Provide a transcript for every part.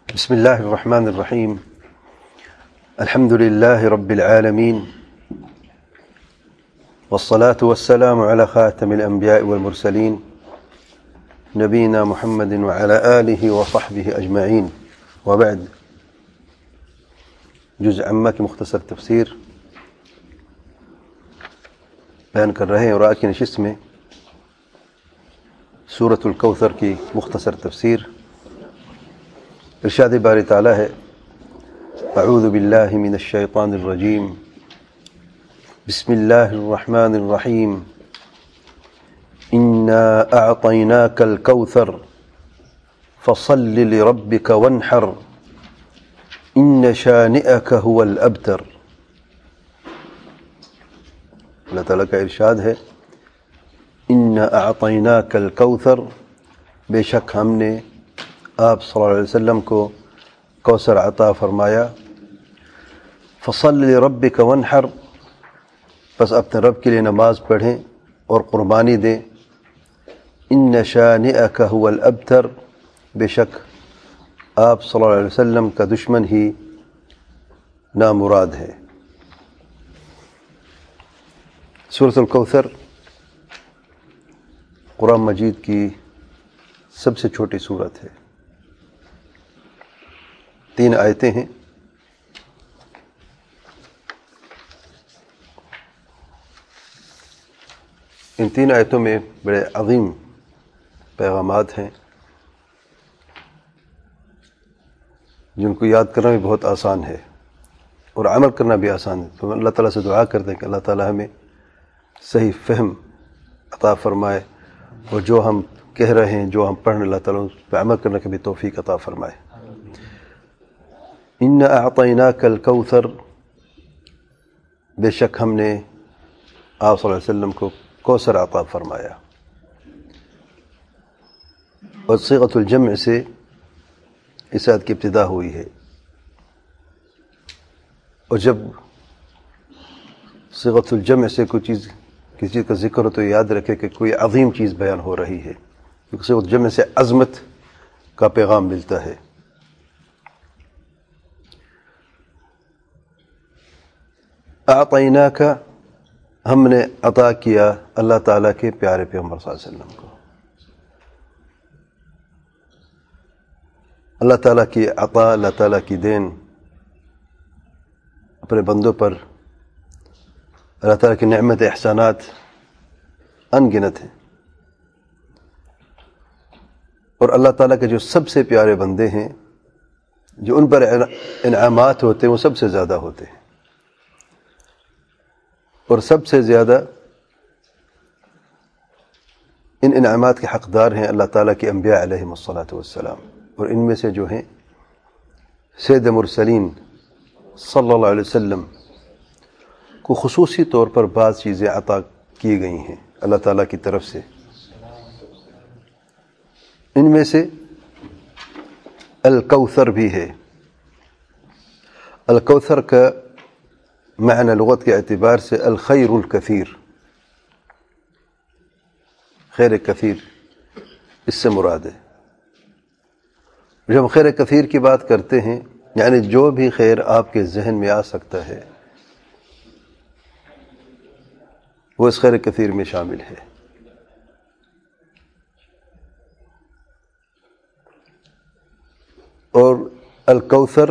بسم الله الرحمن الرحيم. الحمد لله رب العالمين، والصلاة والسلام على خاتم الأنبياء والمرسلين نبينا محمد وعلى آله وصحبه أجمعين، وبعد. جزء عما کی مختصر تفسیر بیان کر رہے ہیں اور آج کی نشست میں سورۃ الکوثر کی مختصر تفسیر. ارشاد باری تعالی ہے: اعوذ باللہ من الشیطان الرجیم، بسم اللہ الرحمن الرحیم، انا اعطیناک الکوثر فصل لربک وانحر ان شانئک هو الابتر. اللہ تعالیٰ کا ارشاد ہے: انا اعطیناک الکوثر، بے شک ہم نے آپ صلی اللہ علیہ وسلم کو کوثر عطا فرمایا. فصل لربک وانحر، بس اپنے رب کے لیے نماز پڑھیں اور قربانی دیں. ان شانئک هو الابتر، بے شک آپ صلی اللہ علیہ وسلم کا دشمن ہی نامراد ہے. سورۃ الکوثر قرآن مجید کی سب سے چھوٹی سورت ہے. 3 آیتیں ہیں. ان 3 آیتوں میں بڑے عظیم پیغامات ہیں جن کو یاد کرنا بھی بہت آسان ہے اور عمل کرنا بھی آسان ہے. تو اللہ تعالیٰ سے دعا کرتے ہیں کہ اللہ تعالیٰ ہمیں صحیح فہم عطا فرمائے اور جو ہم کہہ رہے ہیں، جو ہم پڑھ رہے ہیں، اللہ تعالیٰ اس پہ عمل کرنے کی بھی توفیق عطا فرمائے. انا اعطیناک الکوثر، بے شک ہم نے آپ صلی اللہ علیہ وسلم کو کوثر عطا فرمایا. اور صیغۃ الجمع سے اس آیت کی ابتدا ہوئی ہے. اور جب صیغۃ الجمع سے کسی چیز کا ذکر ہو تو یاد رکھے کہ کوئی عظیم چیز بیان ہو رہی ہے، کیونکہ صیغۃ الجمع سے عظمت کا پیغام ملتا ہے. اعطیناک، ہم نے عطا کیا اللہ تعالیٰ کے پیارے پیغمبر صلی اللہ علیہ وسلم کو. اللہ تعالیٰ کی عطا، اللہ تعالیٰ کی دین اپنے بندوں پر، اللہ تعالیٰ کی نعمت احسانات ان گنت ہیں. اور اللہ تعالیٰ کے جو سب سے پیارے بندے ہیں، جو ان پر انعامات ہوتے ہیں، وہ سب سے زیادہ ہوتے ہیں. اور سب سے زیادہ ان انعامات کے حقدار ہیں اللہ تعالیٰ کے انبیاء علیہم الصلاۃ والسلام. اور ان میں سے جو ہیں سید مرسلین صلی اللہ علیہ وسلم کو خصوصی طور پر بعض چیزیں عطا کی گئی ہیں اللہ تعالیٰ کی طرف سے. ان میں سے الکوثر بھی ہے. الکوثر کا معنی لغت کے اعتبار سے الخیر الکثیر، خیر کثیر اس سے مراد ہے. جب ہم خیر کثیر کی بات کرتے ہیں یعنی جو بھی خیر آپ کے ذہن میں آ سکتا ہے وہ اس خیر کثیر میں شامل ہے. اور الکوثر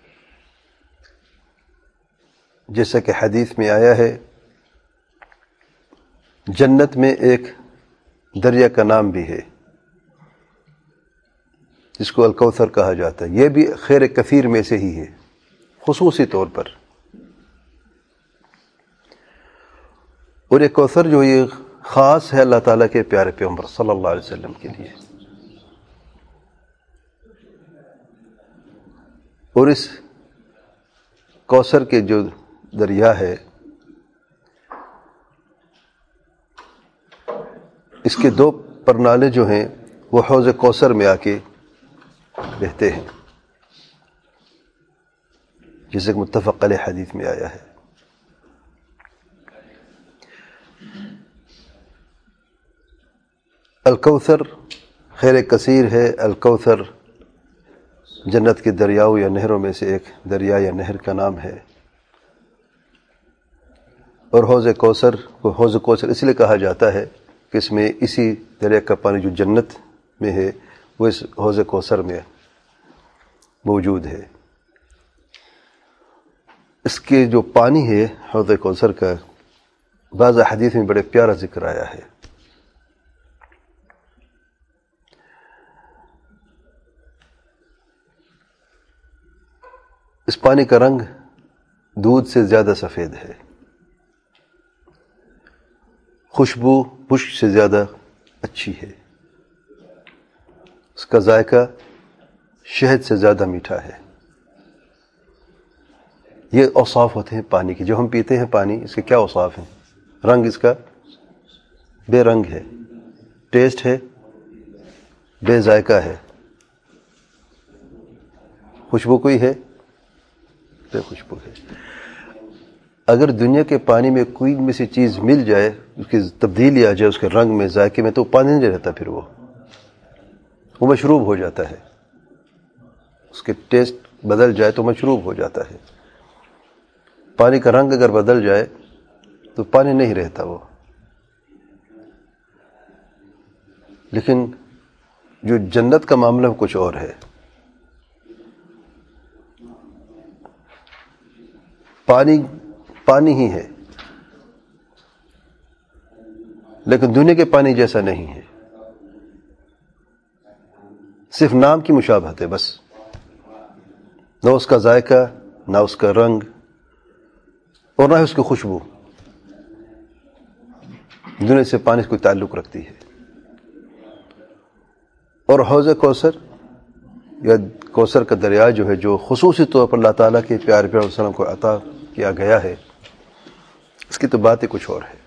جیسا کہ حدیث میں آیا ہے، جنت میں ایک دریا کا نام بھی ہے جس کو الکوثر کہا جاتا ہے. یہ بھی خیر کثیر میں سے ہی ہے خصوصی طور پر. اور یہ کوثر جو یہ خاص ہے اللہ تعالیٰ کے پیارے پیغمبر صلی اللہ علیہ وسلم کے لیے. اور اس کوثر کے جو دریا ہے، اس کے 2 پرنالے جو ہیں وہ حوض کوثر میں آ کے بہتے ہیں، جیسے کہ متفق علیہ حدیث میں آیا ہے. الکوثر خیر کثیر ہے. الکوثر جنت کے دریاؤں یا نہروں میں سے ایک دریا یا نہر کا نام ہے. اور حوض کوثر کو حوض کوثر اس لیے کہا جاتا ہے کہ اس میں اسی دریا کا پانی جو جنت میں ہے وہ اس حوض کوثر میں موجود ہے. اس کے جو پانی ہے حوض کوثر کا بعض حدیث میں بڑے پیارا ذکر آیا ہے. اس پانی کا رنگ دودھ سے زیادہ سفید ہے، خوشبو مشک سے زیادہ اچھی ہے، اس کا ذائقہ شہد سے زیادہ میٹھا ہے. یہ اوصاف ہوتے ہیں پانی کے. جو ہم پیتے ہیں پانی، اس کے کیا اوصاف ہیں؟ رنگ اس کا بے رنگ ہے، ٹیسٹ ہے بے ذائقہ ہے، خوشبو کوئی ہے بے خوشبو ہے. اگر دنیا کے پانی میں کوئی میں سے چیز مل جائے، اس کی تبدیلی آ جائے اس کے رنگ میں، ذائقے میں، تو پانی نہیں رہتا، پھر وہ مشروب ہو جاتا ہے. اس کے ٹیسٹ بدل جائے تو مشروب ہو جاتا ہے. پانی کا رنگ اگر بدل جائے تو پانی نہیں رہتا وہ. لیکن جو جنت کا معاملہ کچھ اور ہے. پانی ہی ہے، لیکن دنیا کے پانی جیسا نہیں ہے. صرف نام کی مشابہت ہے بس، نہ اس کا ذائقہ، نہ اس کا رنگ، اور نہ اس کی خوشبو دنیا سے پانی سے کوئی تعلق رکھتی ہے. اور حوض کوثر یا کوثر کا دریا جو ہے، جو خصوصی طور پر اللہ تعالیٰ کے پیارے پیارے وسلم کو عطا کیا گیا ہے، اس کی تو بات ہی کچھ اور ہے.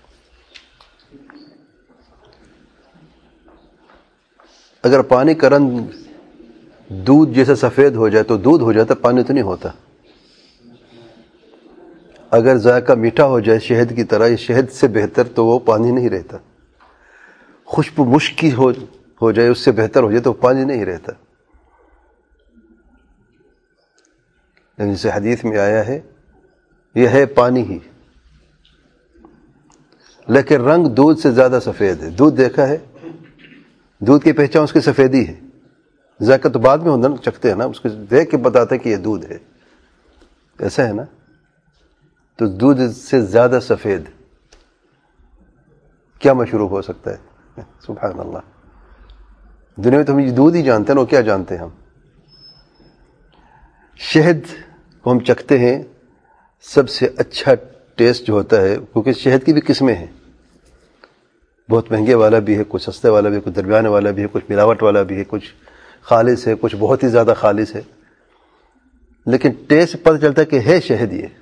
اگر پانی کا رنگ دودھ جیسا سفید ہو جائے تو دودھ ہو جاتا، پانی تو نہیں ہوتا. اگر ذائقہ میٹھا ہو جائے شہد کی طرح، یا شہد سے بہتر، تو وہ پانی نہیں رہتا. خوشبو مشک کی ہو جائے، اس سے بہتر ہو جائے، تو پانی نہیں رہتا. جیسے حدیث میں آیا ہے، یہ ہے پانی ہی، لیکن رنگ دودھ سے زیادہ سفید ہے. دودھ دیکھا ہے؟ دودھ کی پہچان اس کی سفیدی ہے. ذائقہ تو بعد میں ہوتا نا، چکھتے ہیں نا، اس کو دیکھ کے بتاتے کہ یہ دودھ ہے. ایسا ہے نا؟ تو دودھ سے زیادہ سفید کیا مشروب ہو سکتا ہے؟ سبحان اللہ. دنیا میں تو ہم دودھ ہی جانتے ہیں نا، کیا جانتے ہیں ہم؟ شہد کو ہم چکھتے ہیں، سب سے اچھا ٹیسٹ جو ہوتا ہے، کیونکہ شہد کی بھی قسمیں ہیں. بہت مہنگے والا بھی ہے، کچھ سستے والا بھی ہے، کچھ درمیانے والا بھی ہے، کچھ ملاوٹ والا بھی ہے، کچھ خالص ہے، کچھ بہت ہی زیادہ خالص ہے. لیکن ٹیسٹ پتہ چلتا ہے کہ ہے شہد. یہ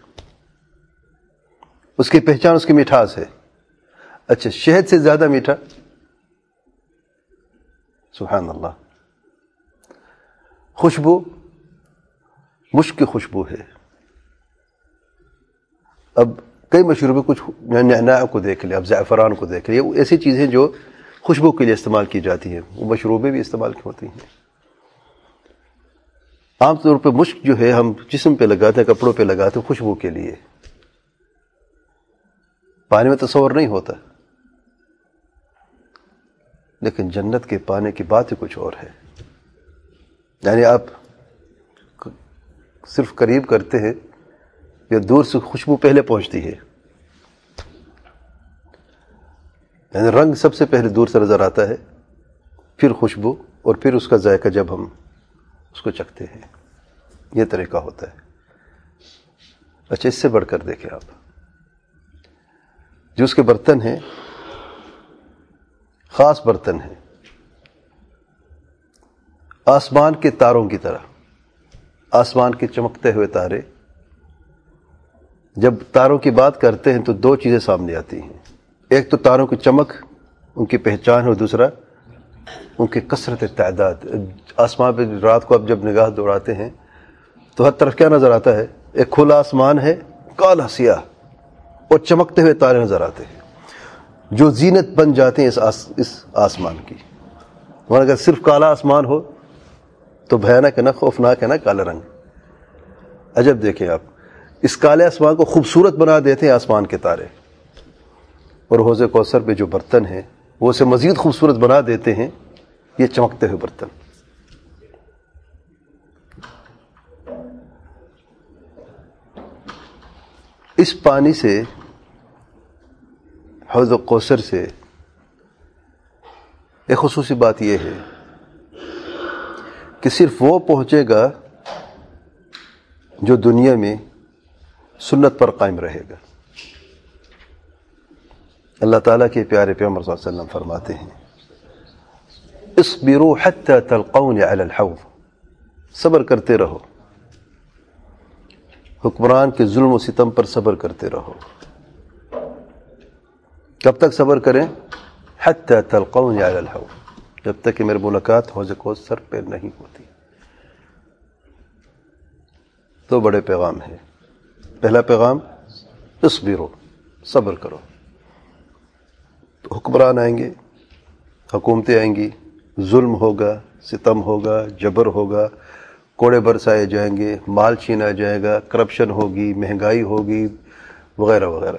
اس کی پہچان اس کی مٹھاس ہے. اچھا، شہد سے زیادہ میٹھا؟ سبحان اللہ. خوشبو مشک کی خوشبو ہے. اب کئی مشروبیں، کچھ نعناع کو دیکھ لیں، اب زعفران کو دیکھ لیں، وہ ایسی چیزیں جو خوشبو کے لیے استعمال کی جاتی ہیں، وہ مشروبیں بھی استعمال کی ہوتی ہیں. عام طور پہ مشک جو ہے ہم جسم پہ لگاتے ہیں، کپڑوں پہ لگاتے ہیں خوشبو کے لیے. پانی میں تصور نہیں ہوتا. لیکن جنت کے پانی کی بات ہی کچھ اور ہے. یعنی آپ صرف قریب کرتے ہیں یا دور سے خوشبو پہلے پہنچتی ہے. یعنی رنگ سب سے پہلے دور سے نظر آتا ہے، پھر خوشبو، اور پھر اس کا ذائقہ جب ہم اس کو چکھتے ہیں. یہ طریقہ ہوتا ہے. اچھا، اس سے بڑھ کر دیکھیں آپ، جو اس کے برتن ہیں خاص برتن ہیں، آسمان کے تاروں کی طرح. آسمان کے چمکتے ہوئے تارے. جب تاروں کی بات کرتے ہیں تو دو چیزیں سامنے آتی ہیں. ایک تو تاروں کی چمک، ان کی پہچان، اور دوسرا ان کی کثرت تعداد. آسمان پہ رات کو آپ جب نگاہ دوڑاتے ہیں تو ہر طرف کیا نظر آتا ہے؟ ایک کھلا آسمان ہے، کالا سیاہ، اور چمکتے ہوئے تارے نظر آتے ہیں جو زینت بن جاتے ہیں اس آسمان کی. اور اگر صرف کالا آسمان ہو تو بھیانک ہے نا، خوفناک ہے نا کالا رنگ. عجب دیکھیں آپ، اس کالے آسمان کو خوبصورت بنا دیتے ہیں آسمان کے تارے، اور حوض کوثر پہ جو برتن ہیں وہ اسے مزید خوبصورت بنا دیتے ہیں یہ چمکتے ہوئے برتن. اس پانی سے، حوض کوثر سے، ایک خصوصی بات یہ ہے کہ صرف وہ پہنچے گا جو دنیا میں سنت پر قائم رہے گا. اللہ تعالیٰ کے پیارے پیغمبر صلی اللہ علیہ وسلم فرماتے ہیں اصبروا حتى تلقوني على الحوض، صبر کرتے رہو، حکمران کے ظلم و ستم پر صبر کرتے رہو. کب تک صبر کریں؟ حتى تلقوني على الحوض، جب تک کہ میری ملاقات حوض کوثر پہ نہیں ہوتی. دو بڑے پیغام ہیں. پہلا پیغام اصبروا، صبر کرو. تو حکمران آئیں گے، حکومتیں آئیں گی، ظلم ہوگا، ستم ہوگا، جبر ہوگا، کوڑے برسائے جائیں گے، مال چھینا جائے گا، کرپشن ہوگی، مہنگائی ہوگی، وغیرہ وغیرہ.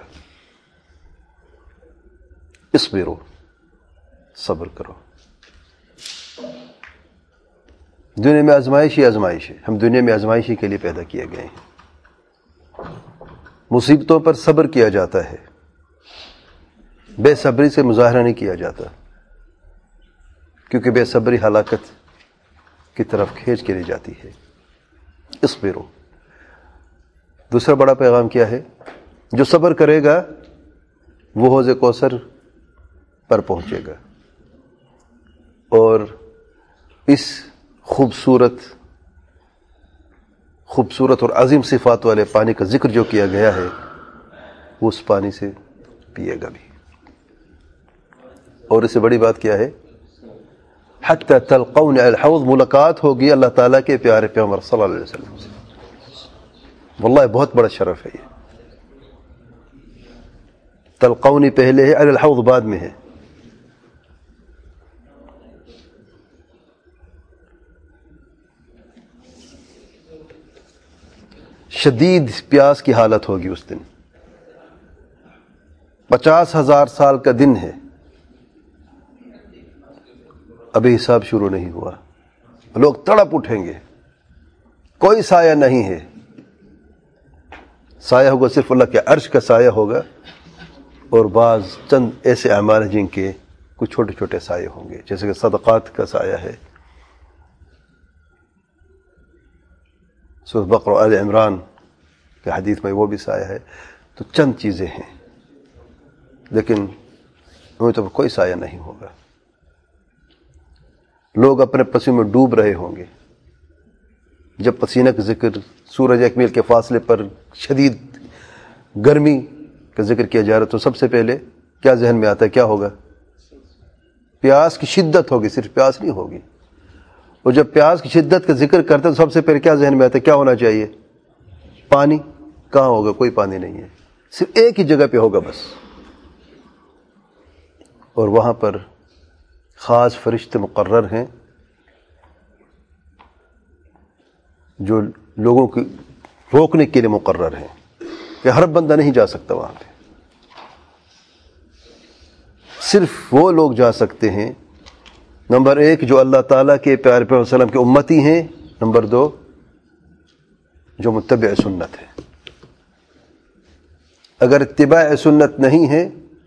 اصبروا، صبر کرو. دنیا میں آزمائش ہی آزمائش ہے. ہم دنیا میں آزمائشی کے لیے پیدا کیے گئے ہیں. مصیبتوں پر صبر کیا جاتا ہے، بے صبری سے مظاہرہ نہیں کیا جاتا، کیونکہ بے صبری ہلاکت کی طرف کھینچ کے لے جاتی ہے. اصبروا. دوسرا بڑا پیغام کیا ہے؟ جو صبر کرے گا وہ حوض کوثر پر پہنچے گا، اور اس خوبصورت اور عظیم صفات والے پانی کا ذکر جو کیا گیا ہے وہ اس پانی سے پیے گا بھی. اور اس سے بڑی بات کیا ہے؟ حتی تلقون علی الحوض، ملاقات ہوگی اللہ تعالیٰ کے پیارے پیغمبر صلی اللہ علیہ وسلم سے. واللہ بہت بڑا شرف ہے یہ. تلقونی پہلے ہے، علی الحوض بعد میں ہے. شدید پیاس کی حالت ہوگی اس دن. 50,000 سال کا دن ہے، ابھی حساب شروع نہیں ہوا. لوگ تڑپ اٹھیں گے، کوئی سایہ نہیں ہے. سایہ ہوگا صرف اللہ کے عرش کا سایہ ہوگا، اور بعض چند ایسے اعمال ہیں جن کے کچھ چھوٹے چھوٹے سایے ہوں گے، جیسے کہ صدقات کا سایہ ہے. سورۃ بقرہ آل عمران کے حدیث میں وہ بھی سایہ ہے. تو چند چیزیں ہیں، لیکن انہیں تو کوئی سایہ نہیں ہوگا. لوگ اپنے پسینے میں ڈوب رہے ہوں گے. جب پسینہ کا ذکر، سورج ایک میل کے فاصلے پر شدید گرمی کا ذکر کیا جا رہا ہے، تو سب سے پہلے کیا ذہن میں آتا ہے؟ کیا ہوگا؟ پیاس کی شدت ہوگی. صرف پیاس نہیں ہوگی. اور جب پیاس کی شدت کا ذکر کرتے ہیں تو سب سے پہلے کیا ذہن میں آتا ہے؟ کیا ہونا چاہیے؟ پانی. کہاں ہوگا؟ کوئی پانی نہیں ہے، صرف ایک ہی جگہ پہ ہوگا بس. اور وہاں پر خاص فرشتے مقرر ہیں جو لوگوں کو روکنے کے لیے مقرر ہیں کہ ہر بندہ نہیں جا سکتا وہاں پہ. صرف وہ لوگ جا سکتے ہیں، نمبر 1 جو اللہ تعالیٰ کے پیارے پیغمبر صلی اللہ علیہ وسلم کے امتی ہیں، نمبر 2 جو متبع سنت ہے. اگر اتباع سنت نہیں ہے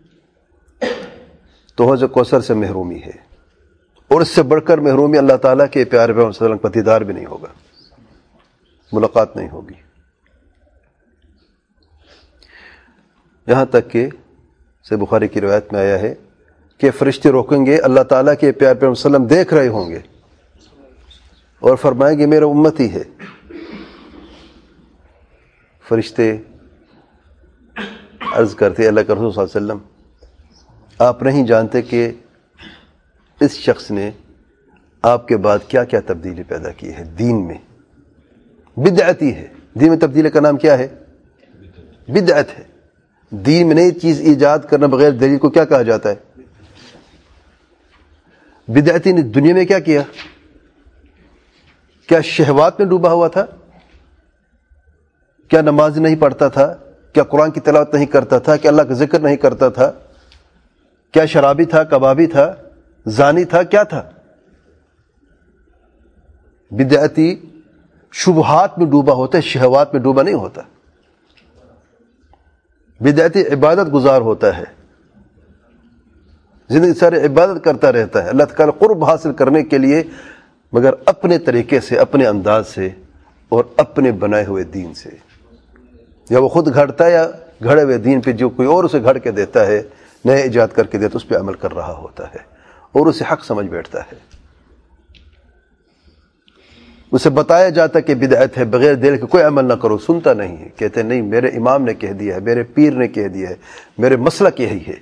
تو حوض کوثر سے محرومی ہے، اور اس سے بڑھ کر محرومی اللہ تعالیٰ کے پیارے پیغمبر صلی اللہ علیہ وسلم کا دیدار بھی نہیں ہوگا، ملاقات نہیں ہوگی. یہاں تک کہ سے بخاری کی روایت میں آیا ہے کہ فرشتے روکیں گے، اللہ تعالیٰ کے پیارے پیغمبر صلی اللہ علیہ وسلم دیکھ رہے ہوں گے اور فرمائیں گے میرا امتی ہے. فرشتے عرض کرتے اللہ کے رسول صلی اللہ علیہ وسلم آپ نہیں جانتے کہ اس شخص نے آپ کے بعد کیا کیا تبدیلی پیدا کی ہے دین میں. بدعتی ہے. دین میں تبدیلی کا نام کیا ہے؟ بدعت ہے. دین میں نئی چیز ایجاد کرنا بغیر دلیل کو کیا کہا جاتا ہے؟ بدعتی نے دنیا میں کیا کیا؟ کیا شہوات میں ڈوبا ہوا تھا؟ کیا نماز نہیں پڑھتا تھا؟ کیا قرآن کی تلاوت نہیں کرتا تھا؟ کیا اللہ کا ذکر نہیں کرتا تھا؟ کیا شرابی تھا؟ کبابی تھا؟ زانی تھا؟ کیا تھا؟ بدعتی شبہات میں ڈوبا ہوتا ہے، شہوات میں ڈوبا نہیں ہوتا۔ بدعتی عبادت گزار ہوتا ہے، زندگی سارے عبادت کرتا رہتا ہے اللہ تعالیٰ قرب حاصل کرنے کے لیے، مگر اپنے طریقے سے، اپنے انداز سے اور اپنے بنائے ہوئے دین سے۔ یا وہ خود گھڑتا ہے یا گھڑے ہوئے دین پہ جو کوئی اور اسے گھڑ کے دیتا ہے، نئے ایجاد کر کے دیتا، اس پہ عمل کر رہا ہوتا ہے اور اسے حق سمجھ بیٹھتا ہے۔ اسے بتایا جاتا کہ بدعت ہے، بغیر دل کے کوئی عمل نہ کرو، سنتا نہیں ہے، کہتے نہیں میرے امام نے کہہ دیا ہے، میرے پیر نے کہہ دیا ہے، میرے مسلک یہی ہے۔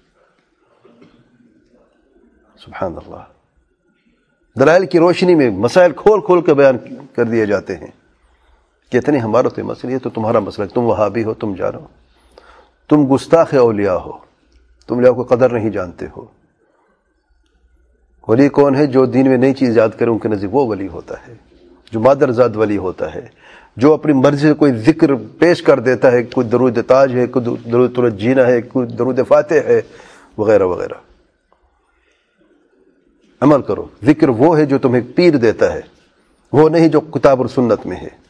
سبحان اللہ، دلائل کی روشنی میں مسائل کھول کھول کے بیان کر دیے جاتے ہیں، کہتے نہیں ہمارا تو مسئلہ ہے، تو تمہارا مسئلہ، تم وہابی ہو، تم جانو، تم گستاخ اولیاء ہو، تم اولیاء کو قدر نہیں جانتے ہو۔ ولی کون ہے؟ جو دین میں نئی چیز یاد کرے ان کے نزدیک وہ ولی ہوتا ہے، جو مادر زاد ولی ہوتا ہے، جو اپنی مرضی سے کوئی ذکر پیش کر دیتا ہے، کوئی درود تاج ہے، کوئی درود جینا ہے، کوئی درود فاتح ہے، وغیرہ وغیرہ۔ عمل کرو، ذکر وہ ہے جو تمہیں پیر دیتا ہے، وہ نہیں جو کتاب اور سنت میں ہے۔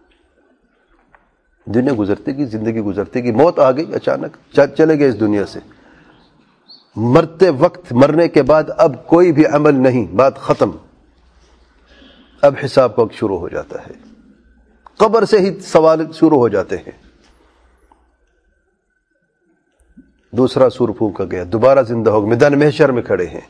دنیا گزرتے گی، زندگی گزرتے گی، موت آ گئی اچانک، چلے گئے اس دنیا سے، مرتے وقت، مرنے کے بعد اب کوئی بھی عمل نہیں، بات ختم، اب حساب کا وقت شروع ہو جاتا ہے، قبر سے ہی سوال شروع ہو جاتے ہیں۔ دوسرا سور پھونکا گیا، دوبارہ زندہ ہو گئے، میدان محشر میں کھڑے ہیں۔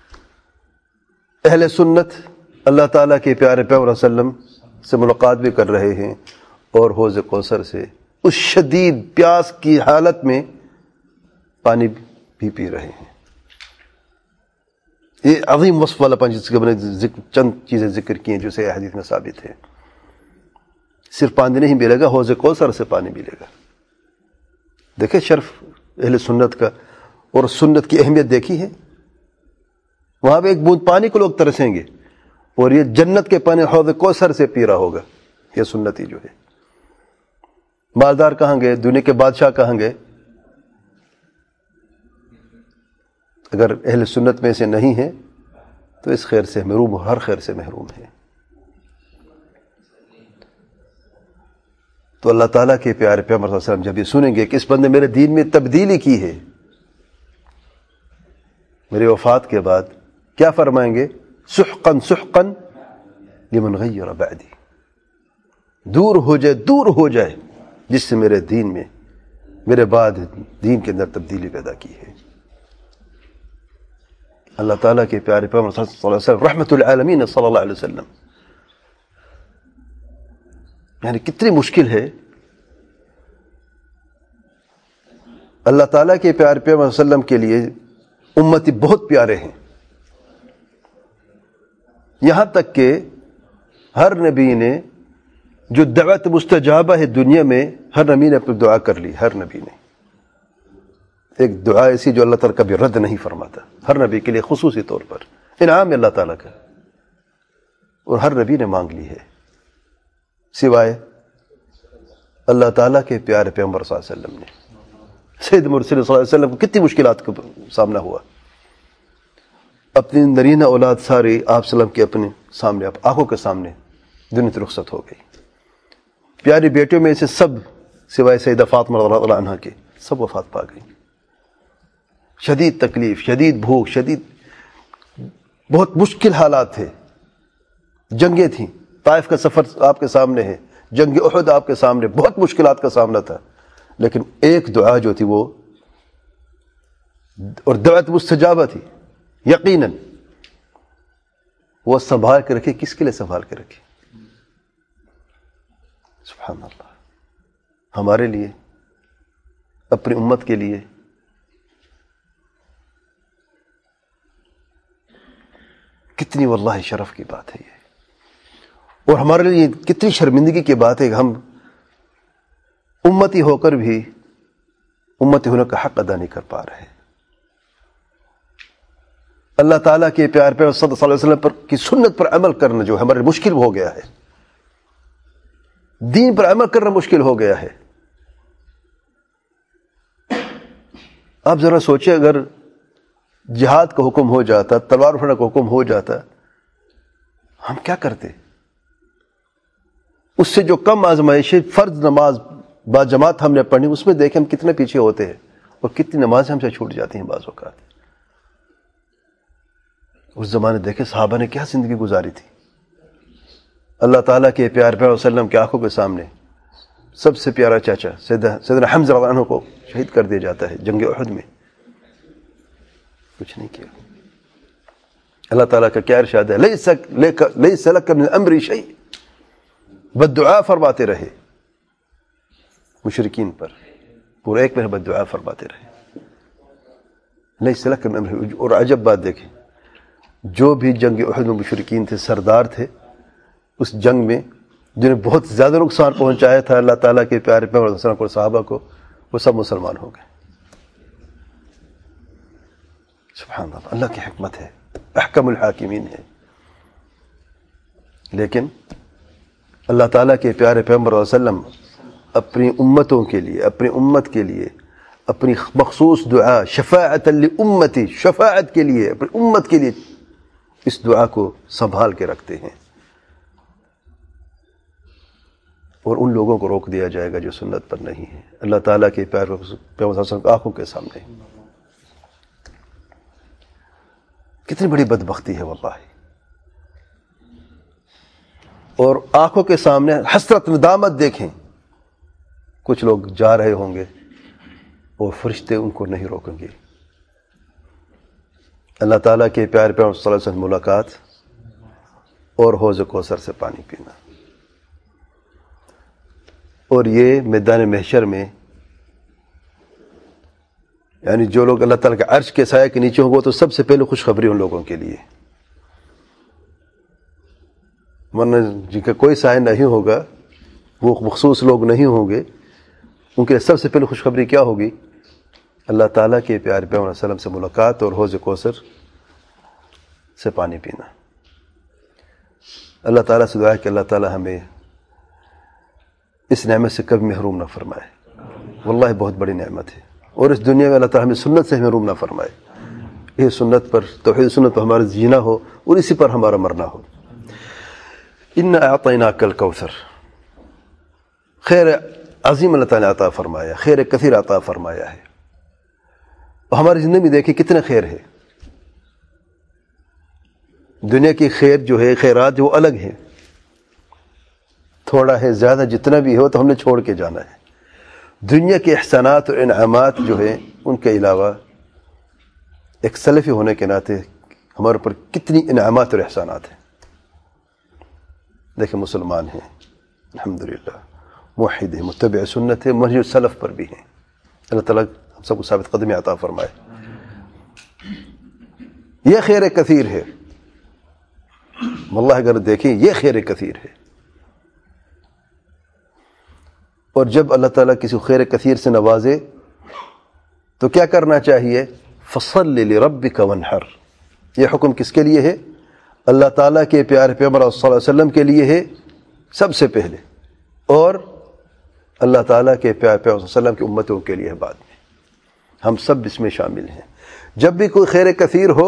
اہل سنت اللہ تعالیٰ کے پیارے پیغمبر صلی اللہ علیہ وسلم سے ملاقات بھی کر رہے ہیں، اور حوض کوثر سے اس شدید پیاس کی حالت میں پانی بھی پی رہے ہیں۔ یہ عظیم وصف والا پانی، جس کے میں نے چند چیزیں ذکر کی ہیں جو صحیح حدیث میں ثابت ہے۔ صرف پانی نہیں ملے گا، حوض کوثر سے پانی ملے گا۔ دیکھیں شرف اہل سنت کا، اور سنت کی اہمیت دیکھی ہے۔ وہاں پہ ایک بوند پانی کو لوگ ترسیں گے، اور یہ جنت کے پانی حوض کوثر سے پی رہا ہوگا۔ یہ سنتی جو ہے، مالدار کہاں گئے؟ دنیا کے بادشاہ کہاں گئے؟ اگر اہل سنت میں سے نہیں ہے تو اس خیر سے محروم، ہر خیر سے محروم ہے۔ تو اللہ تعالیٰ کے پیارے پیغمبر صلی اللہ علیہ وسلم جب یہ سنیں گے کہ اس بندے میرے دین میں تبدیلی کی ہے، میری وفات کے بعد، کیا فرمائیں گے؟ سحقا سحقا لمن غیر بعدی، دور ہو جائے، دور ہو جائے جس سے میرے دین میں، میرے بعد دین کے اندر تبدیلی پیدا کی ہے۔ اللہ تعالیٰ کے پیارے پیغمبر صلی اللہ علیہ وسلم رحمت العالمین صلی اللہ علیہ وسلم، یعنی کتنی مشکل ہے۔ اللہ تعالیٰ کے پیارے پیغمبر صلی اللہ علیہ وسلم کے لیے امتی بہت پیارے ہیں، یہاں تک کہ ہر نبی نے جو دعوت مستجابہ ہے دنیا میں، ہر نبی نے اپنی دعا کر لی۔ ہر نبی نے ایک دعا ایسی جو اللہ تعالیٰ کبھی رد نہیں فرماتا، ہر نبی کے لیے خصوصی طور پر انعام ہے اللہ تعالیٰ کا، اور ہر نبی نے مانگ لی ہے، سوائے اللہ تعالیٰ کے پیارے پیغمبر صلی اللہ علیہ وسلم نے۔ سید مرسل صلی اللہ علیہ وسلم کو کتنی مشکلات کا سامنا ہوا، اپنی نرینہ اولاد ساری آپ صلی اللہ علیہ وسلم کے اپنے سامنے، آنکھوں کے سامنے دنیا سے رخصت ہو گئی۔ پیاری بیٹیوں میں سے سب سوائے سیدہ فاطمہ رضی اللہ عنہا کے سب وفات پا گئی۔ شدید تکلیف، شدید بھوک، شدید بہت مشکل حالات تھے، جنگیں تھیں، طائف کا سفر آپ کے سامنے ہے، جنگ احد آپ کے سامنے، بہت مشکلات کا سامنا تھا، لیکن ایک دعا جو تھی وہ، اور دعوت مستجابہ تھی یقیناً، وہ سنبھال کے رکھے۔ کس کے لیے سنبھال کے رکھے؟ سبحان اللہ، ہمارے لیے، اپنی امت کے لیے۔ کتنی واللہ شرف کی بات ہے یہ، اور ہمارے لیے کتنی شرمندگی کی بات ہے کہ ہم امتی ہو کر بھی امتی ہونے کا حق ادا نہیں کر پا رہے۔ اللہ تعالیٰ کے پیار پہ صلی اللہ علیہ وسلم کی سنت پر عمل کرنا جو ہمارے مشکل ہو گیا ہے، دین پر عمل کرنا مشکل ہو گیا ہے۔ آپ ذرا سوچیں، اگر جہاد کا حکم ہو جاتا، تلوار اٹھانے کا حکم ہو جاتا، ہم کیا کرتے؟ اس سے جو کم آزمائشیں فرض نماز با جماعت ہم نے پڑھنی، اس میں دیکھیں ہم کتنے پیچھے ہوتے ہیں اور کتنی نمازیں ہم سے چھوٹ جاتی ہیں بعض اوقات۔ اس زمانے دیکھیں صحابہ نے کیا زندگی گزاری تھی۔ اللہ تعالیٰ کے پیار پیار وسلم کی آنکھوں کے سامنے سب سے پیارا چاچا سیدنا حمزہ رضی اللہ عنہ کو شہید کر دیا جاتا ہے جنگ احد میں، کچھ نہیں کیا۔ اللہ تعالیٰ کا کیا ارشاد ہے، لیس لک من الامر شیء، بددعا فرماتے رہے مشرکین پر، پورا ایک مہینہ بددعا فرماتے رہے، لیس لک من الامر۔ اور عجب بات دیکھیں، جو بھی جنگ احد میں مشرکین تھے، سردار تھے اس جنگ میں، جنہیں بہت زیادہ نقصان پہنچایا تھا اللہ تعالیٰ کے پیارے پیغمبر صلی اللہ علیہ وسلم کو، صحابہ کو، وہ سب مسلمان ہو گئے۔ سبحان اللہ، اللہ کی حکمت ہے، احکم الحاکمین ہے۔ لیکن اللہ تعالیٰ کے پیارے پیغمبر صلی اللہ علیہ وسلم اپنی امتوں کے لیے، اپنی امت کے لیے اپنی مخصوص دعا شفاعت لامتی، شفاعت کے لیے، اپنی امت کے لیے اس دعا کو سنبھال کے رکھتے ہیں، اور ان لوگوں کو روک دیا جائے گا جو سنت پر نہیں ہے۔ اللہ تعالیٰ کے پیار پیغمبر صلی اللہ علیہ وسلم کی آنکھوں کے سامنے کتنی بڑی بدبختی ہے واللہ، اور آنکھوں کے سامنے حسرت ندامت دیکھیں، کچھ لوگ جا رہے ہوں گے اور فرشتے ان کو نہیں روکیں گے۔ اللہ تعالیٰ کے پیار پیغمبر صلی اللہ علیہ وسلم ملاقات اور حوض کوثر سے پانی پینا، اور یہ میدان محشر میں، یعنی جو لوگ اللہ تعالیٰ کے عرش کے سائے کے نیچے ہوں گے تو سب سے پہلے خوشخبری ان لوگوں کے لیے، ورنہ جن کا کوئی سائے نہیں ہوگا، وہ مخصوص لوگ نہیں ہوں گے، ان کے سب سے پہلے خوشخبری کیا ہوگی؟ اللہ تعالیٰ کے پیارے پیغمبر صلی اللہ علیہ وسلم سے ملاقات اور حوض کوثر سے پانی پینا۔ اللہ تعالیٰ سے دعا ہے کہ اللہ تعالیٰ ہمیں اس نعمت سے کبھی محروم نہ فرمائے، واللہ بہت بڑی نعمت ہے، اور اس دنیا میں اللہ تعالیٰ ہمیں سنت سے محروم نہ فرمائے، یہ سنت پر، توحید سنت پر ہمارا جینا ہو اور اسی پر ہمارا مرنا ہو۔ انا اعطیناک الکوثر، خیر عظیم اللہ تعالیٰ نے عطا فرمایا، خیر کثیر عطا فرمایا ہے، اور ہماری زندگی میں دیکھیں کتنے خیر ہے۔ دنیا کی خیر جو ہے، خیرات جو الگ ہے، تھوڑا ہے زیادہ جتنا بھی ہو تو ہم نے چھوڑ کے جانا ہے۔ دنیا کے احسانات اور انعامات جو ہیں ان کے علاوہ ایک سلفی ہونے کے ناطے ہمارے اوپر کتنی انعامات اور احسانات ہیں۔ دیکھیں مسلمان ہیں الحمدللہ، موحد ہیں، متبع سنت ہے، منہج السلف پر بھی ہیں، اللہ تعالیٰ ہم سب کو ثابت قدمی عطا فرمائے۔ یہ خیر کثیر ہے واللہ، اگر دیکھیں یہ خیر کثیر ہے، اور جب اللہ تعالیٰ کسی خیر کثیر سے نوازے تو کیا کرنا چاہیے؟ فصل لربک وانحر، یہ حکم کس کے لیے ہے؟ اللہ تعالیٰ کے پیارے پیغمبر صلی اللہ علیہ وسلم کے لیے ہے سب سے پہلے، اور اللہ تعالیٰ کے پیارے پیغمبر صلی اللہ علیہ وسلم کی امتوں کے لیے بعد میں، ہم سب اس میں شامل ہیں۔ جب بھی کوئی خیر کثیر ہو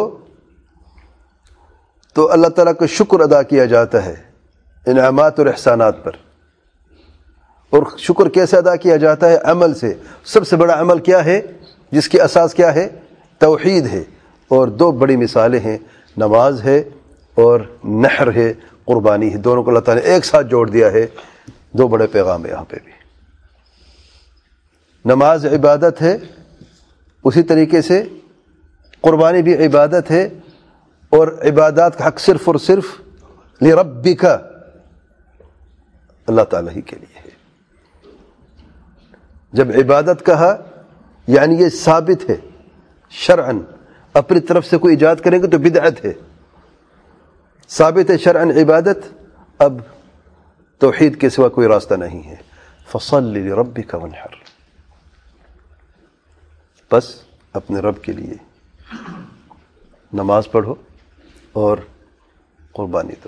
تو اللہ تعالیٰ کو شکر ادا کیا جاتا ہے انعامات اور احسانات پر، اور شکر کیسے ادا کیا جاتا ہے؟ عمل سے۔ سب سے بڑا عمل کیا ہے جس کی اساس کیا ہے؟ توحید ہے، اور دو بڑی مثالیں ہیں، نماز ہے اور نحر ہے، قربانی ہے، دونوں کو اللہ تعالیٰ نے ایک ساتھ جوڑ دیا ہے، دو بڑے پیغام ہیں یہاں پہ بھی۔ نماز عبادت ہے، اسی طریقے سے قربانی بھی عبادت ہے، اور عبادات کا حق صرف اور صرف لربک، اللہ تعالیٰ ہی کے لیے ہے۔ جب عبادت کہا یعنی یہ ثابت ہے شرعاً، اپنی طرف سے کوئی ایجاد کریں گے تو بدعت ہے، ثابت ہے شرعاً عبادت، اب توحید کے سوا کوئی راستہ نہیں ہے۔ فصل لربک وانحر، بس اپنے رب کے لیے نماز پڑھو اور قربانی دو۔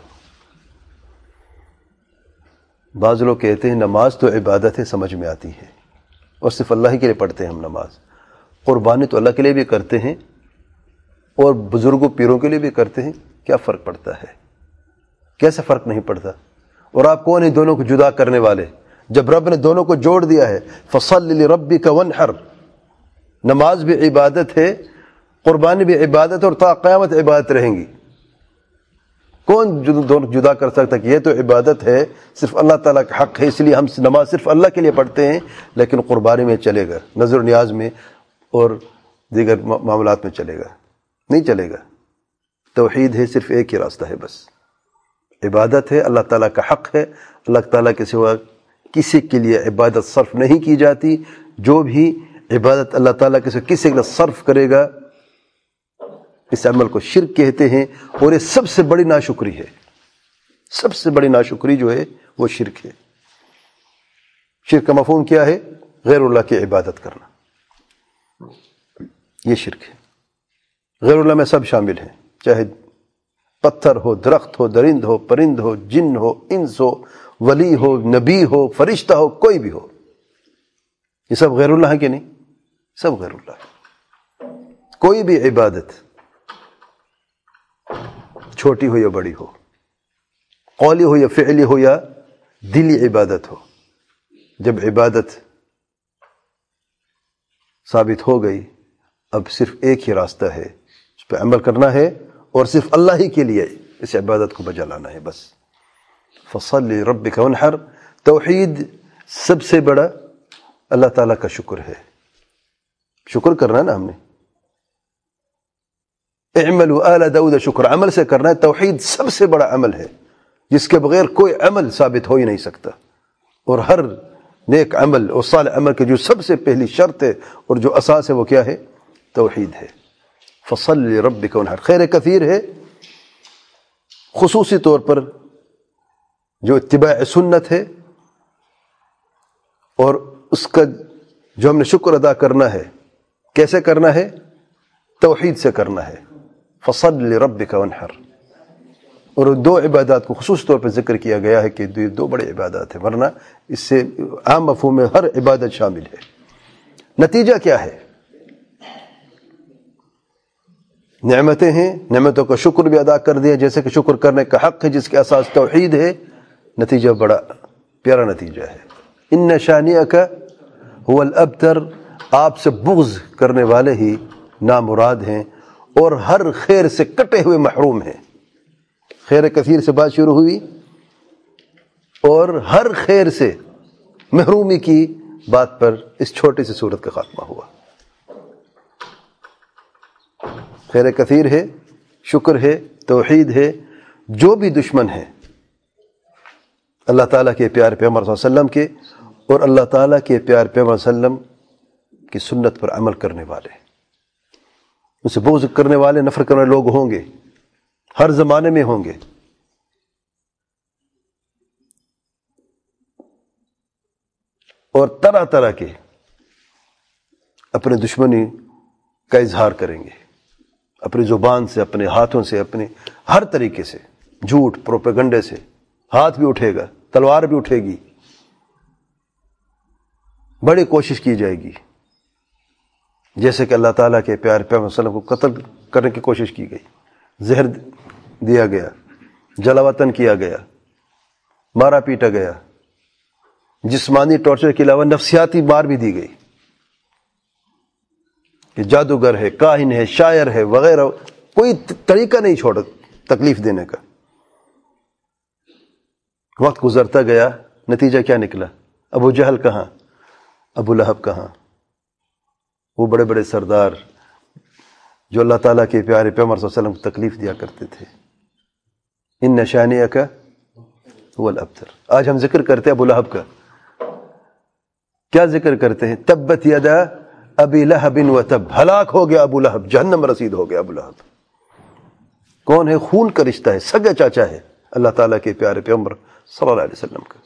بعض لوگ کہتے ہیں نماز تو عبادت ہے، سمجھ میں آتی ہے اور صرف اللہ ہی کے لیے پڑھتے ہیں ہم نماز، قربانی تو اللہ کے لیے بھی کرتے ہیں اور بزرگوں پیروں کے لیے بھی کرتے ہیں، کیا فرق پڑتا ہے؟ کیسے فرق نہیں پڑتا؟ اور آپ کون ہیں دونوں کو جدا کرنے والے؟ جب رب نے دونوں کو جوڑ دیا ہے، فصل لربک وانحر، نماز بھی عبادت ہے، قربانی بھی عبادت اور تا قیامت عبادت رہیں گی۔ کون دونوں جدا کر سکتا کہ یہ تو عبادت ہے، صرف اللہ تعالیٰ کا حق ہے اس لیے ہم نماز صرف اللہ کے لیے پڑھتے ہیں، لیکن قربانی میں چلے گا، نذر و نیاز میں اور دیگر معاملات میں چلے گا؟ نہیں چلے گا۔ توحید ہے، صرف ایک ہی راستہ ہے بس، عبادت ہے، اللہ تعالیٰ کا حق ہے، اللہ تعالیٰ کے سوا کسی کے لیے عبادت صرف نہیں کی جاتی۔ جو بھی عبادت اللہ تعالیٰ کے سوا کسی کے لیے صرف کرے گا، اس عمل کو شرک کہتے ہیں، اور یہ سب سے بڑی ناشکری ہے۔ سب سے بڑی ناشکری جو ہے وہ شرک ہے۔ شرک کا مفہوم کیا ہے؟ غیر اللہ کی عبادت کرنا، یہ شرک ہے۔ غیر اللہ میں سب شامل ہیں، چاہے پتھر ہو، درخت ہو، درند ہو، پرند ہو، جن ہو، انس ہو، ولی ہو، نبی ہو، فرشتہ ہو، کوئی بھی ہو، یہ سب غیر اللہ ہے کہ نہیں؟ سب غیر اللہ ہے۔ کوئی بھی عبادت چھوٹی ہو یا بڑی ہو، قولی ہو یا فعلی ہو یا دلی عبادت ہو، جب عبادت ثابت ہو گئی، اب صرف ایک ہی راستہ ہے، اس پہ عمل کرنا ہے اور صرف اللہ ہی کے لیے اس عبادت کو بجا لانا ہے بس۔ فصل لربک وانحر، توحید سب سے بڑا اللہ تعالیٰ کا شکر ہے۔ شکر کرنا ہے نا ہم نے، اعملوا آل داؤد شکر، عمل سے کرنا ہے۔ توحید سب سے بڑا عمل ہے جس کے بغیر کوئی عمل ثابت ہو ہی نہیں سکتا، اور ہر نیک عمل اور صالح عمل کے جو سب سے پہلی شرط ہے اور جو اساس ہے وہ کیا ہے؟ توحید ہے۔ فصل لربک وانحر خیر کثیر ہے، خصوصی طور پر جو اتباع سنت ہے، اور اس کا جو ہم نے شکر ادا کرنا ہے، کیسے کرنا ہے؟ توحید سے کرنا ہے۔ فصل لربک وانحر، اور دو عبادات کو خصوصی طور پر ذکر کیا گیا ہے کہ یہ دو بڑے عبادات ہیں، ورنہ اس سے عام مفہوم میں ہر عبادت شامل ہے۔ نتیجہ کیا ہے؟ نعمتیں ہیں، نعمتوں کا شکر بھی ادا کر دیا جیسے کہ شکر کرنے کا حق ہے، جس کے اساس توحید ہے۔ نتیجہ بڑا پیارا نتیجہ ہے، ان شانئک هو الابتر، آپ سے بغض کرنے والے ہی نامراد ہیں اور ہر خیر سے کٹے ہوئے محروم ہیں۔ خیر کثیر سے بات شروع ہوئی اور ہر خیر سے محرومی کی بات پر اس چھوٹی سی صورت کا خاتمہ ہوا۔ خیر کثیر ہے، شکر ہے، توحید ہے۔ جو بھی دشمن ہے اللہ تعالیٰ کے پیارے پیغمبر صلی اللہ علیہ وسلم کے اور اللہ تعالیٰ کے پیارے پیغمبر صلی اللہ علیہ وسلم کی سنت پر عمل کرنے والے، ان سے بغض کرنے والے، نفرت کرنے والے لوگ ہوں گے، ہر زمانے میں ہوں گے۔ اور طرح طرح کے اپنے دشمنی کا اظہار کریں گے، اپنی زبان سے، اپنے ہاتھوں سے، اپنے ہر طریقے سے، جھوٹ، پروپیگنڈے سے، ہاتھ بھی اٹھے گا، تلوار بھی اٹھے گی، بڑی کوشش کی جائے گی، جیسے کہ اللہ تعالیٰ کے پیارے پیغمبر صلی اللہ علیہ وسلم کو قتل کرنے کی کوشش کی گئی، زہر دیا گیا، جلا وطن کیا گیا، مارا پیٹا گیا، جسمانی ٹارچر کے علاوہ نفسیاتی مار بھی دی گئی کہ جادوگر ہے، کاہن ہے، شاعر ہے وغیرہ، کوئی طریقہ نہیں چھوڑا تکلیف دینے کا۔ وقت گزرتا گیا، نتیجہ کیا نکلا؟ ابو جہل کہاں، ابو لہب کہاں، وہ بڑے بڑے سردار جو اللہ تعالیٰ کے پیارے پیغمبر صلی اللہ علیہ وسلم کو تکلیف دیا کرتے تھے۔ ان شانئک هو الابتر۔ آج ہم ذکر کرتے ہیں ابو لہب کا، کیا ذکر کرتے ہیں؟ تبت یدا ابی لہب وتب، ہلاک ہو گیا ابو لہب، جہنم رسید ہو گیا ابو لہب۔ کون ہے؟ خون کا رشتہ ہے، سگا چاچا ہے اللہ تعالیٰ کے پیارے پیغمبر صلی اللہ علیہ وسلم کا۔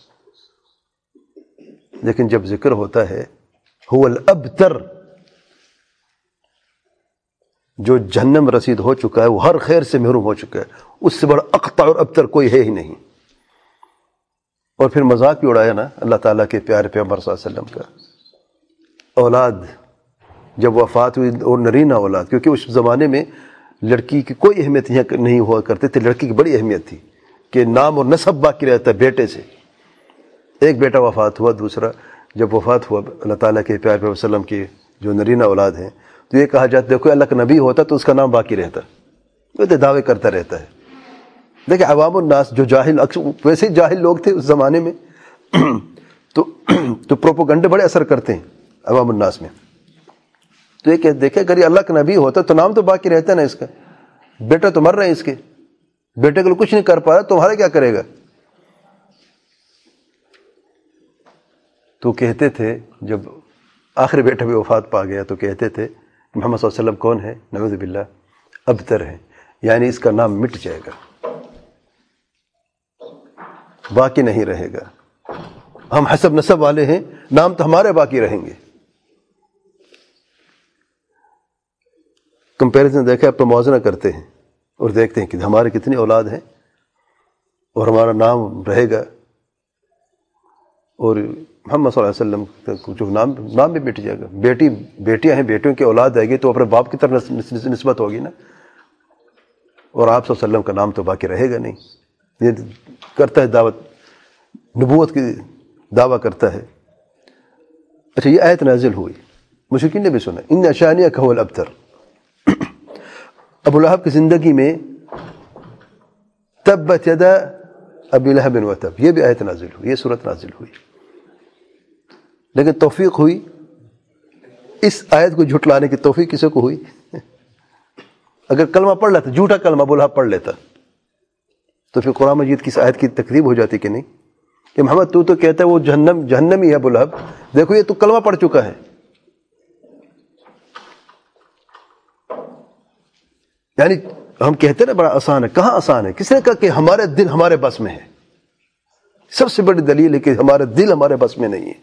لیکن جب ذکر ہوتا ہے هو الابتر، جو جہنم رسید ہو چکا ہے وہ ہر خیر سے محروم ہو چکا ہے، اس سے بڑا اقطع اور ابتر کوئی ہے ہی نہیں۔ اور پھر مذاق بھی اڑایا نا اللہ تعالیٰ کے پیارے پیغمبر صلی اللہ علیہ وسلم کا۔ اولاد جب وفات ہوئی، اور نرینہ اولاد، کیونکہ اس زمانے میں لڑکی کی کوئی اہمیت نہیں ہوا کرتے تھے، لڑکی کی بڑی اہمیت تھی کہ نام اور نسب باقی رہتا ہے بیٹے سے۔ ایک بیٹا وفات ہوا، دوسرا جب وفات ہوا اللہ تعالیٰ کے پیارے پیغمبر صلی اللہ علیہ وسلم کی جو نرینہ اولاد ہیں، تو یہ کہا جاتا دیکھو اللہ کا نبی ہوتا تو اس کا نام باقی رہتا، وہ تو دعوے کرتا رہتا ہے۔ دیکھیں عوام الناس جو جاہل، ویسے ہی جاہل لوگ تھے اس زمانے میں، تو پروپوگنڈے بڑے اثر کرتے ہیں عوام الناس میں۔ تو یہ کہ دیکھیں اگر یہ اللہ کا نبی ہوتا تو نام تو باقی رہتا نا اس کا، بیٹا تو مر رہے ہیں اس کے، بیٹے کے لیے کچھ نہیں کر پا رہا، تمہارا کیا کرے گا؟ تو کہتے تھے جب آخری بیٹا بھی وفات پا گیا تو کہتے تھے محمد صلی اللہ علیہ وسلم کون ہے؟ نعوذ باللہ ابتر ہے، یعنی اس کا نام مٹ جائے گا، باقی نہیں رہے گا۔ ہم حسب نسب والے ہیں، نام تو ہمارے باقی رہیں گے۔ کمپیریزن دیکھیں، آپ تو موازنہ کرتے ہیں اور دیکھتے ہیں کہ ہمارے کتنی اولاد ہیں اور ہمارا نام رہے گا، اور محمد صلی اللہ علیہ وسلم کا جو نام بھی مٹ جائے گا۔ بیٹیاں ہیں، بیٹیوں کی اولاد آئے گی تو اپنے باپ کی طرف نسبت ہوگی نا، اور آپ صلی اللہ علیہ وسلم کا نام تو باقی رہے گا نہیں۔ یہ کرتا ہے دعوت، نبوت کی دعویٰ کرتا ہے۔ اچھا یہ آیت نازل ہوئی، مشرکین نے بھی سنا، ان شانئک هو الابتر۔ ابو لہب کی زندگی میں تبت یدا ابی لہب وتب، یہ بھی آیت نازل ہوئی، یہ سورت نازل ہوئی، لیکن توفیق ہوئی اس آیت کو جھٹلانے کی توفیق کسی کو ہوئی؟ اگر کلمہ پڑھ لیتا، جھوٹا کلمہ ابو لہب پڑھ لیتا، تو پھر قرآن مجید کی اس آیت کی تکذیب ہو جاتی کہ نہیں، کہ محمد تو کہتا ہے وہ جہنمی ہے ابو لہب، دیکھو یہ تو کلمہ پڑھ چکا ہے۔ یعنی ہم کہتے ہیں نا بڑا آسان ہے، کہاں آسان ہے؟ کس نے کہا کہ ہمارے دل ہمارے بس میں ہے؟ سب سے بڑی دلیل ہے کہ ہمارے دل ہمارے بس میں نہیں ہے۔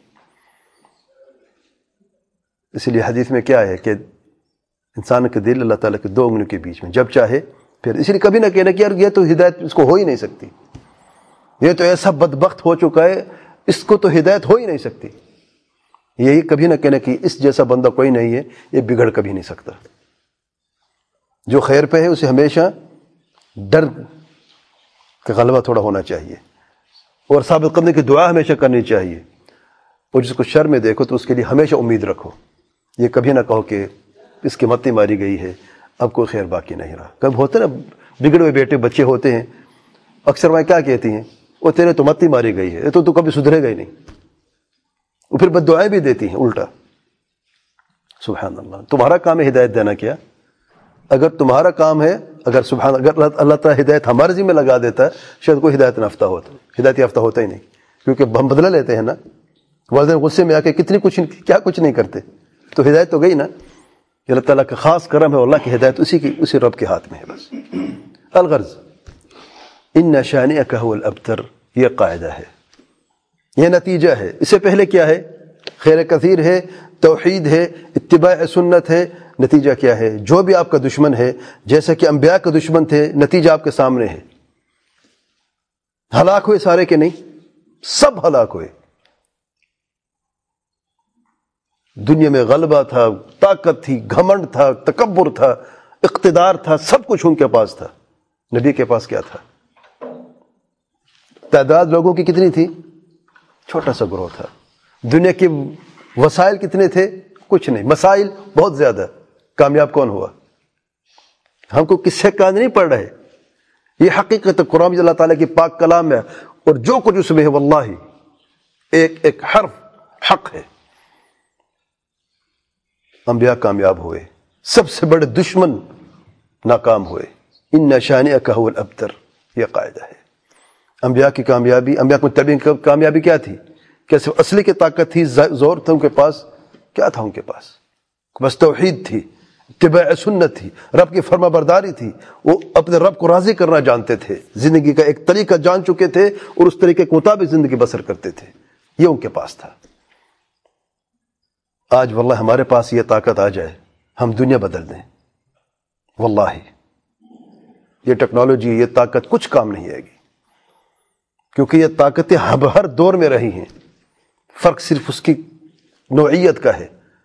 اسی لیے حدیث میں کیا ہے کہ انسان کے دل اللہ تعالیٰ کے 2 انگلیوں کے بیچ میں، جب چاہے پھر، اسی لیے کبھی نہ کہنا کہ یار یہ تو ہدایت اس کو ہو ہی نہیں سکتی، یہ تو ایسا بدبخت ہو چکا ہے اس کو تو ہدایت ہو ہی نہیں سکتی۔ یہی کبھی نہ کہنا کہ اس جیسا بندہ کوئی نہیں ہے، یہ بگڑ کبھی نہیں سکتا۔ جو خیر پہ ہے اسے ہمیشہ ڈر کا غلبہ تھوڑا ہونا چاہیے، اور ثابت قدمی کی دعا ہمیشہ کرنی چاہیے، اور جس کو شر میں دیکھو تو اس کے لیے ہمیشہ امید رکھو، یہ کبھی نہ کہو کہ اس کی متی ماری گئی ہے اب کوئی خیر باقی نہیں رہا۔ کب ہوتے نا بگڑے ہوئے بیٹے بچے ہوتے ہیں، اکثر وہ کیا کہتی ہیں، وہ تیرے تو متی ماری گئی ہے، تو کبھی سدھرے گا ہی نہیں، وہ پھر بد دعائیں بھی دیتی ہیں الٹا۔ سبحان اللہ، تمہارا کام ہے ہدایت دینا، کیا اگر تمہارا کام ہے، اگر اللہ تعالیٰ ہدایت ہمارے ذمہ لگا دیتا ہے، شاید کوئی ہدایت یافتہ ہوتا ہی نہیں، کیونکہ ہم بدلہ لیتے ہیں نا، والدین غصے میں آ کے کیا کچھ نہیں کرتے، تو ہدایت تو گئی نا۔ اللہ تعالیٰ کا خاص کرم ہے، اللہ کی ہدایت اسی رب کے ہاتھ میں ہے بس۔ الغرض ان شانئک هو الابتر، یہ قاعدہ ہے، یہ نتیجہ ہے۔ اس سے پہلے کیا ہے؟ خیر کثیر ہے، توحید ہے، اتباع سنت ہے۔ نتیجہ کیا ہے؟ جو بھی آپ کا دشمن ہے، جیسا کہ انبیاء کے دشمن تھے، نتیجہ آپ کے سامنے ہے۔ ہلاک ہوئے سارے کہ نہیں؟ سب ہلاک ہوئے۔ دنیا میں غلبہ تھا، طاقت تھی، گھمنڈ تھا، تکبر تھا، اقتدار تھا، سب کچھ ان کے پاس تھا۔ نبی کے پاس کیا تھا؟ تعداد لوگوں کی کتنی تھی؟ چھوٹا سا گروہ تھا۔ دنیا کے وسائل کتنے تھے؟ کچھ نہیں، مسائل بہت زیادہ۔ کامیاب کون ہوا؟ ہم کو کس سے کان نہیں پڑ رہے، یہ حقیقت قرآن اللہ تعالیٰ کی پاک کلام ہے، اور جو کچھ اس میں ہے واللہ ایک ایک حرف حق ہے۔ انبیاء کامیاب ہوئے، سب سے بڑے دشمن ناکام ہوئے۔ ان شانئک هو الابتر، یہ قاعدہ ہے۔ انبیاء کی کامیابی، انبیاء کے متبعین کی کامیابی کیا تھی؟ کیا صرف اصلی کی طاقت تھی، زور تھا ان کے پاس؟ کیا تھا ان کے پاس؟ بس توحید تھی، اتباع سنت تھی، رب کی فرما برداری تھی۔ وہ اپنے رب کو راضی کرنا جانتے تھے، زندگی کا ایک طریقہ جان چکے تھے، اور اس طریقے کے مطابق زندگی بسر کرتے تھے۔ یہ ان کے پاس تھا۔ آج واللہ ہمارے پاس یہ طاقت آ جائے، ہم دنیا بدل دیں، واللہ یہ ٹیکنالوجی، یہ طاقت کچھ کام نہیں آئے گی، کیونکہ یہ طاقتیں ہر دور میں رہی ہیں، فرق صرف اس کی نوعیت کا ہے۔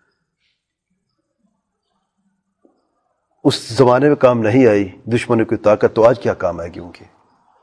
اس زمانے میں کام نہیں آئی دشمنوں کی طاقت، تو آج کیا کام آئے گی ان کی؟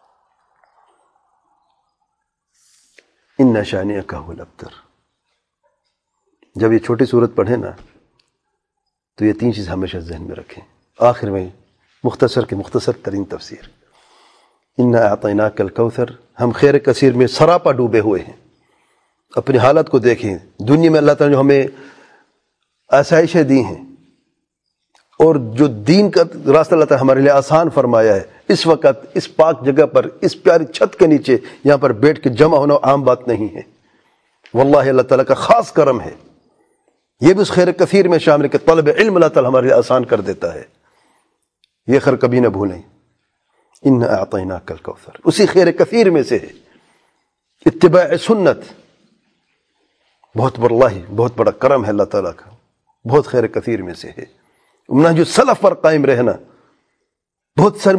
ان شانئک هو الابتر۔ جب یہ چھوٹی صورت پڑھیں نا تو یہ تین چیز ہمیشہ ذہن میں رکھیں۔ آخر میں مختصر ترین تفسیر، انا اعطیناک الکوثر، ہم خیر کثیر میں سراپا ڈوبے ہوئے ہیں۔ اپنی حالت کو دیکھیں، دنیا میں اللہ تعالیٰ نے جو ہمیں آسائشیں دی ہیں اور جو دین کا راستہ اللہ تعالیٰ ہمارے لیے آسان فرمایا ہے، اس وقت اس پاک جگہ پر، اس پیاری چھت کے نیچے یہاں پر بیٹھ کے جمع ہونا عام بات نہیں ہے۔ واللہ اللہ تعالیٰ کا خاص کرم ہے، یہ بھی اس خیر کثیر میں شامل ہے کہ طلب علم اللہ تعالیٰ ہمارے لیے آسان کر دیتا ہے۔ یہ خیر کبھی نہ بھولیں، ان اعطیناک الکوثر اسی خیر کثیر میں سے ہے۔ اتباع سنت بہت بڑا کرم ہے اللہ تعالیٰ کا، بہت خیر کثیر میں سے ہے۔ منہج سلف پر قائم رہنا، بہت سارے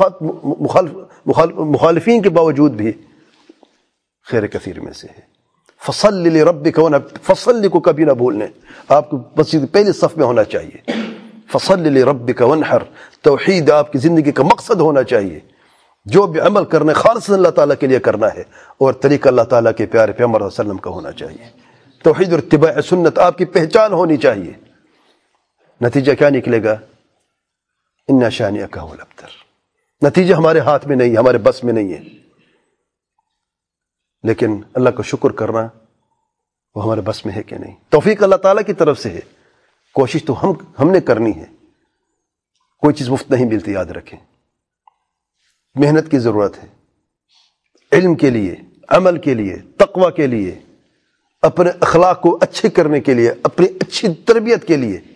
مخالفین کے باوجود بھی خیر کثیر میں سے ہے۔ فصل لربک وانحر، فصل کو کبھی نہ بھولنے، آپ کو مسجد پہلی صف میں ہونا چاہیے۔ فصل لربک وانحر، توحید آپ کی زندگی کا مقصد ہونا چاہیے۔ جو بھی عمل کرنا ہے خالص اللہ تعالیٰ کے لیے کرنا ہے، اور طریقہ اللہ تعالیٰ کے پیارے پیغمبر صلی اللہ علیہ وسلم کا ہونا چاہیے۔ توحید اور اتباع سنت آپ کی پہچان ہونی چاہیے۔ نتیجہ کیا نکلے گا؟ اِنَّ شَانِئَكَ هُوَ الْأَبْتَرُ۔ نتیجہ ہمارے ہاتھ میں نہیں ہے، ہمارے بس میں نہیں ہے، لیکن اللہ کا شکر کرنا وہ ہمارے بس میں ہے کہ نہیں۔ توفیق اللہ تعالیٰ کی طرف سے ہے، کوشش تو ہم نے کرنی ہے۔ کوئی چیز مفت نہیں ملتی، یاد رکھیں، محنت کی ضرورت ہے، علم کے لیے، عمل کے لیے، تقوی کے لیے، اپنے اخلاق کو اچھے کرنے کے لیے، اپنی اچھی تربیت کے لیے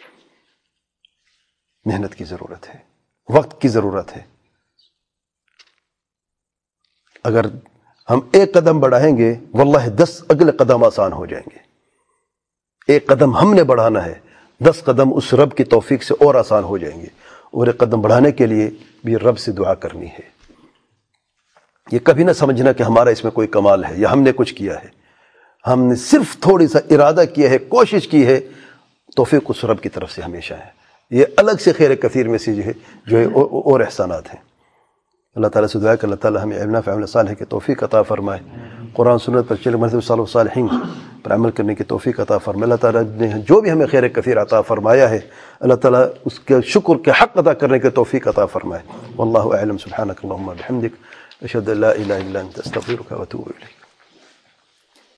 محنت کی ضرورت ہے، وقت کی ضرورت ہے۔ اگر ہم ایک قدم بڑھائیں گے، واللہ 10 اگلے قدم آسان ہو جائیں گے۔ ایک قدم ہم نے بڑھانا ہے، 10 قدم اس رب کی توفیق سے اور آسان ہو جائیں گے۔ اور ایک قدم بڑھانے کے لیے بھی رب سے دعا کرنی ہے۔ یہ کبھی نہ سمجھنا کہ ہمارا اس میں کوئی کمال ہے یا ہم نے کچھ کیا ہے۔ ہم نے صرف تھوڑی سا ارادہ کیا ہے، کوشش کی ہے، توفیق اس رب کی طرف سے ہمیشہ ہے۔ یہ الگ سے خیر کثیر میں سے جو ہے اور احسانات ہیں۔ اللہ تعالیٰ سے دعا ہے کہ اللہ تعالیٰ ہمیں علم نافع عمل صالح کی توفیق عطا فرمائے، قرآن سنت پر چلے، منہج صالح صالحین پر عمل کرنے کی توفیق عطا فرمائے۔ اللہ تعالیٰ نے جو بھی ہمیں خیر کثیر عطا فرمایا ہے، اللہ تعالیٰ اس کے شکر کے حق ادا کرنے کی توفیق عطا فرمائے۔ واللہ اعلم، سبحانک اللہم وبحمدک، اشہد ان لا الہ الا انت، استغفرک واتوب الیک۔